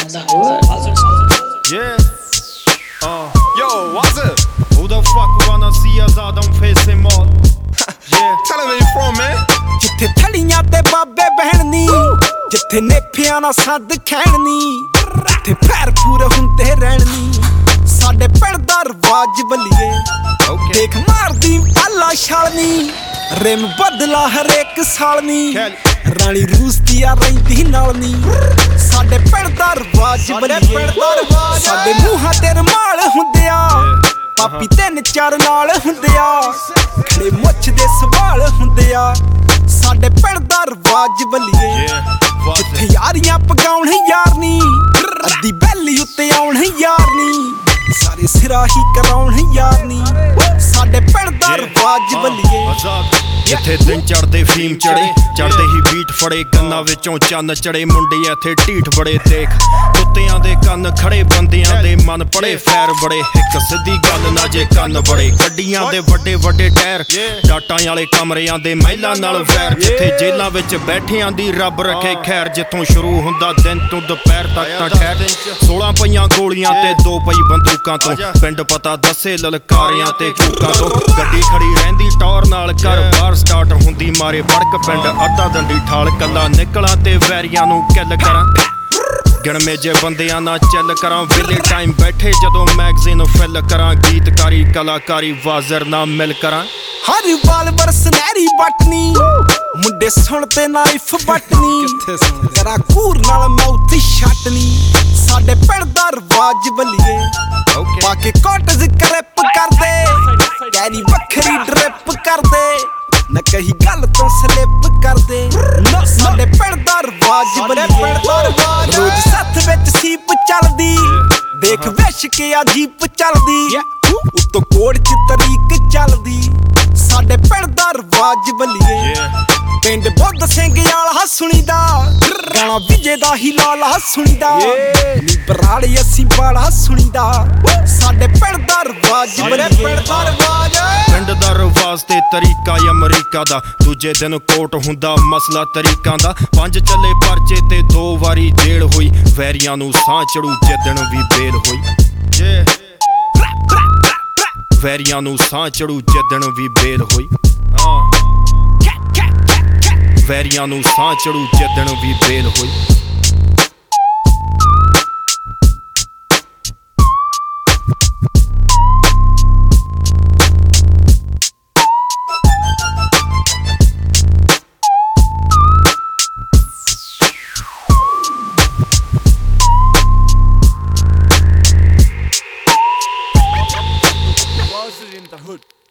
in the hood. Yeah. Yo, what's up? Who the fuck wanna see us out on facing mall? Yeah. Tell him where you from, man. ਜਿੱਥੇ ਥਲੀਆਂ ਤੇ ਬਾਬੇ ਬਹਿਣਨੀ, ਜਿੱਥੇ ਨੇਫਿਆਂ ਨਾਲ ਸੱਦ ਖੈਣਨੀ, ਜਿੱਥੇ fire ਪੂਰੇ ਹੁੰਦੇ ਰਹਿਣਨੀ, ਸਾਡੇ ਪਿੰਡ ਦਾ ਰਵਾਜ ਬੱਲੀਏ। ਦੇਖ ਮਾਰਦੀ ਪਾਲਾ ਛਾਲਨੀ, ਰਿਮ ਬਦਲਾ ਹਰੇਕ ਸਾਲ ਨੀ, ਰਾਣੀ ਰੂਸ ਦੀ ਆ ਰਹਿੰਦੀ ਨਾਲ ਨੀ, ਸਾਡੇ ਪਿੰਡ ਦਾ ਰਵਾਜ ਬੱਲੀਏ। ਸਾਡੇ ਮੂੰਹਾਂ ਤੇ ਰਮਾਲ ਹੁੰਦੇ ਆ, ਪਾਪੀ 3-4 ਨਾਲ ਹੁੰਦੇ ਆ, ਖੜੇ ਮੁੱਛ ਦੇ ਸਵਾਲ ਹੁੰਦੇ ਆ, ਸਾਡੇ ਪਿੰਡ ਦਾ ਰਵਾਜ ਬੱਲੀਏ। ਜਿੱਥੇ ਯਾਰੀਆਂ ਪਗਾਉਣ ਯਾਰ ਨੀ, ਅੱਧੀ ਬੈਲੀ ਉੱਤੇ ਆਉਣ ਯਾਰ ਨੀ, ਸਾਰੇ ਸਿਰਾ ਹੀ ਕਰਾਉਣ ਯਾਰ ਨੀ, ਸਾਡੇ ਪਿੰਡ ਦਾ ਰਵਾਜ ਬੱਲੀਏ। ਜਿੱਥੇ ਦਿਨ ਚੜਦੇ ਫੀਮ ਚੜੇ, ਚੜਦੇ ਹੀ ਬੀਟ ਫੜੇ, ਕੰਨਾਂ ਵਿੱਚੋਂ ਚੰਨ ਚੜੇ, ਮੁੰਡੇ ਇੱਥੇ ਢੀਠ ਬੜੇ। ਦੇਖ ਕੁੱਤਿਆਂ ਦੇ ਕੰਨ ਖੜੇ, ਬੰਦਿਆਂ ਦੇ ਮਨ ਪੜੇ, ਫੈਰ ਬੜੇ, ਇੱਕ ਸਿੱਧੀ ਗੱਲ ਨਾ ਜੇ ਕੰਨ ਬੜੇ। ਗੱਡੀਆਂ ਦੇ ਵੱਡੇ ਵੱਡੇ ਟਾਇਰ, ਡਾਟਾਂ ਵਾਲੇ ਕਮਰਿਆਂ ਦੇ ਮਹਿਲਾਂ ਨਾਲ ਵੈਰ, ਜਿੱਥੇ ਜੇਲਾਂ ਵਿੱਚ ਬੈਠਿਆਂ ਦੀ ਰੱਬ ਰੱਖੇ ਖੈਰ, ਜਿੱਥੋਂ ਸ਼ੁਰੂ ਹੁੰਦਾ ਦਿਨ ਤੋਂ ਦੁਪਹਿਰ ਤੱਕ ਤਾਂ ਖੈਰ। 16 ਪਈਆਂ ਗੋਲੀਆਂ ਤੇ 2 ਪਈ ਬੰਦੂਕਾਂ ਤੋਂ, ਪਿੰਡ ਪਤਾ ਦੱਸੇ ਲਲਕਾਰਿਆਂ ਤੇ ਕੂਕਾਂ ਤੋਂ। ਗੱਡੀ ਖੜੀ ਰਹਿੰਦੀ ਟੌਰ ਨਾਲ, ਘਰ ਬਾਹਰ ਸਟਾਰਟ ਹੁੰਦੀ ਮਾਰੇ ਫੜਕ, ਪਿੰਡ ਅੱਧਾ ਦੰਡੀ ਠਾਲ, ਕੱਲਾ ਨਿਕਲਾਂ ਤੇ ਵੈਰੀਆਂ ਨੂੰ ਕਿੱਲ ਕਰਾਂ। ਗਿਣਵੇਂ ਜੇ ਬੰਦਿਆਂ ਨਾਲ ਚੱਲ ਕਰਾਂ, ਵੇਲੇ ਟਾਈਮ ਬੈਠੇ ਜਦੋਂ ਮੈਗਜ਼ੀਨ ਫਿਲ ਕਰਾਂ, ਗੀਤਕਾਰੀ ਕਲਾਕਾਰੀ ਵਾਜ਼ਰ ਨਾਲ ਮਿਲ ਕਰਾਂ। ਹਰ ਵਾਲ ਵਰਸ ਨਹਿਰੀ ਬਟਨੀ, ਮੁੰਡੇ ਸੁਣ ਤੇ ਨਾਈਫ ਬਟਨੀ, ਕਰਾਂ ਕੂਰ ਨਾਲ ਮਾਊਥ ਛੱਟਨੀ, ਸਾਡੇ ਪਿੰਡ ਦਾ ਰਵਾਜ ਬੱਲੀਏ। ਪਾ ਕੇ ਕੋਟਜ ਕਰਿਪ ਕਰਦੇ, ਕੈਰੀ ਵੱਖਰੀ ਡਰਿਪ ਕਰਦੇ, ਨਾ ਕਹੀ ਗੱਲ ਤੋਂ ਸਲਿਪ ਕਰਦੇ, ਸਾਡੇ ਪਿੰਡ ਦਾ ਰਵਾਜ ਬੱਲੀਏ। ਰੋਜ਼ ਸੱਥ ਵਿੱਚ ਸੀਪ ਚੱਲਦੀ, ਦੇਖ ਵਿਸ਼ ਕੇ ਆ ਜੀਪ ਚੱਲਦੀ, ਉੱਤੋਂ ਕੋੜ ਚ ਤਰੀਕ ਚੱਲਦੀ, ਸਾਡੇ ਪਿੰਡ ਦਾ ਰਵਾਜ ਬੱਲੀਏ। ਪਿੰਡ ਬੁੱਧ ਸਿੰਘ ਵਾਲਾ ਸੁਣੀਦਾ, ਗਾਣਾ ਵਿਜੇ ਦਾ ਹੀ ਲਾਲਾ ਸੁਣੀਦਾ, ਬਰਾੜੇ ਅਸੀਂ ਬਾਲਾ ਸੁਣੀਦਾ, ਸਾਡੇ ਪਿੰਡ ਦਾ ਰਵਾਜ ਬੱਲੀਏ। ਪਿੰਡ ਦਾ ਰਵਾਜ ਤੇ ਤਰੀਕਾ ਅਮਰੀਕਾ ਦਾ, ਦੂਜੇ ਦਿਨ ਕੋਟ ਹੁੰਦਾ ਮਸਲਾ ਤਰੀਕਾਂ ਦਾ। 5 ਚੱਲੇ ਪਰਚੇ ਤੇ 2 ਵਾਰੀ ਜੇਲ੍ਹ ਹੋਈ, ਵੈਰੀਆਂ ਨੂੰ ਸਾਹ ਚੜੂ ਜਿੱਦਣ ਵੀ ਬੇਲ ਹੋਈ। ਵੈਰੀਆਂ ਨੂੰ ਸਾਹ ਚੜੂ ਜਿੱਦਣ ਵੀ ਬੇਲ ਹੋਈ, ਵੈਰੀਆਂ ਨੂੰ ਸਾਹ ਚੜੂ ਜਿੱਦਣ ਵੀ ਬੇਲ ਹੋਈ। In the hood.